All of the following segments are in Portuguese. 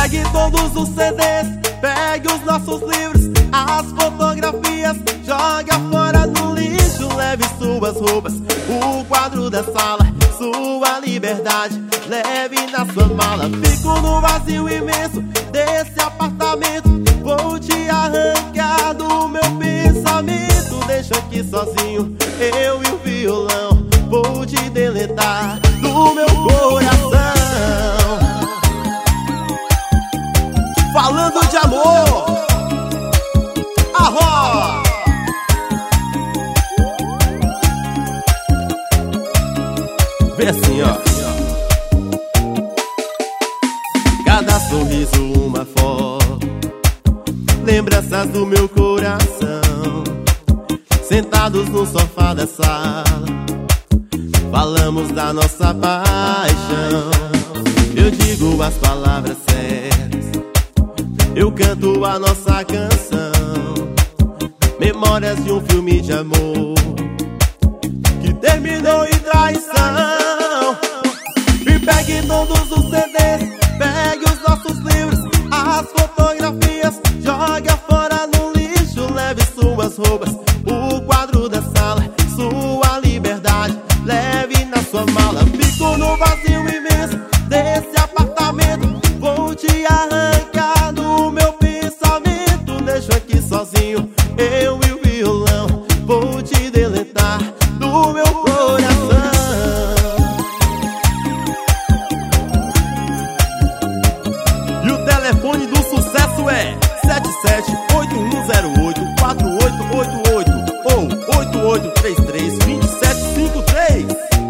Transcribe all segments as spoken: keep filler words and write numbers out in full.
pegue todos os C Ds, pegue os nossos livros, as fotografias, joga fora no lixo. Leve suas roupas, o quadro da sala, sua liberdade, leve na sua mala. Fico no vazio imenso desse apartamento, vou te arrancar do meu pensamento. Deixa aqui sozinho, eu e o violão, vou te deletar do meu coração. Falando de amor, arro! Vê assim, ó. Cada sorriso uma foto, lembranças do meu coração. Sentados no sofá da sala, falamos da nossa paixão. Eu digo as palavras certas, eu canto a nossa canção. Memórias de um filme de amor que terminou em traição. E pegue todos os C Ds, pegue os nossos livros, as fotografias, joga fora no lixo. Leve suas roupas, o quadro da sala, sua liberdade, leve na sua mala. Fico no vazio imenso desse apartamento, vou te arrancar do meu pensamento. Deixo aqui sozinho, eu e o violão, vou te deletar do meu coração. E o telefone do sucesso é sete sete oito um zero oito quatro oito oito oito ou oito oito três três dois sete cinco três.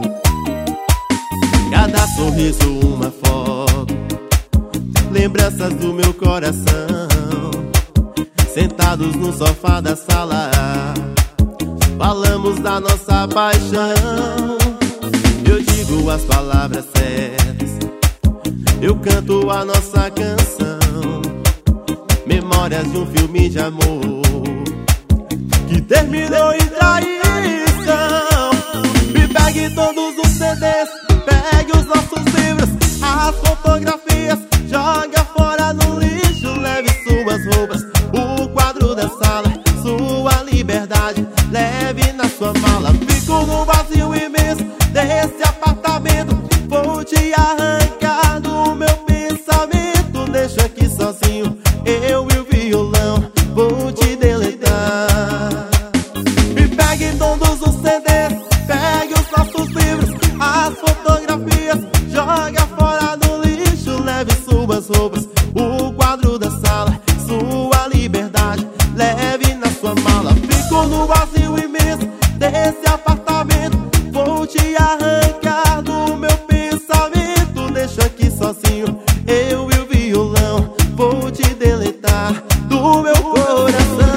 Cada sorriso uma foto, lembranças do meu coração. Sentados no sofá da sala, falamos da nossa paixão. Eu digo as palavras certas, eu canto a nossa canção. Memórias de um filme de amor que terminou em traição. Me pegue todos os C Ds, pegue os nossos livros, as fotografias, joga fora no lixo. Leve suas roupas, o quadro da sala, sua liberdade, leve na sua mala. Fico no vazio imenso desse apartamento, vou te arrancar do meu pensamento. Deixo aqui sozinho, eu e o violão, vou te deletar. Me pegue todos os C Ds, pegue os nossos livros, as fotografias, joga fora no lixo. Leve suas roupas, o quadro da sala, sua liberdade, leve na sua mala. Fico no vazio imenso desse apartamento, vou te arrancar do meu pensamento. Deixo aqui sozinho, eu e o violão, vou te deletar do meu coração.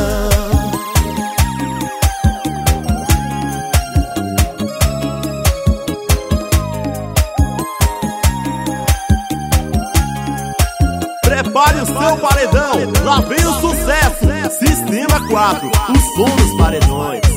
Prepare o seu paredão, lá vem o sucesso. Sistema quatro, o som dos paredões.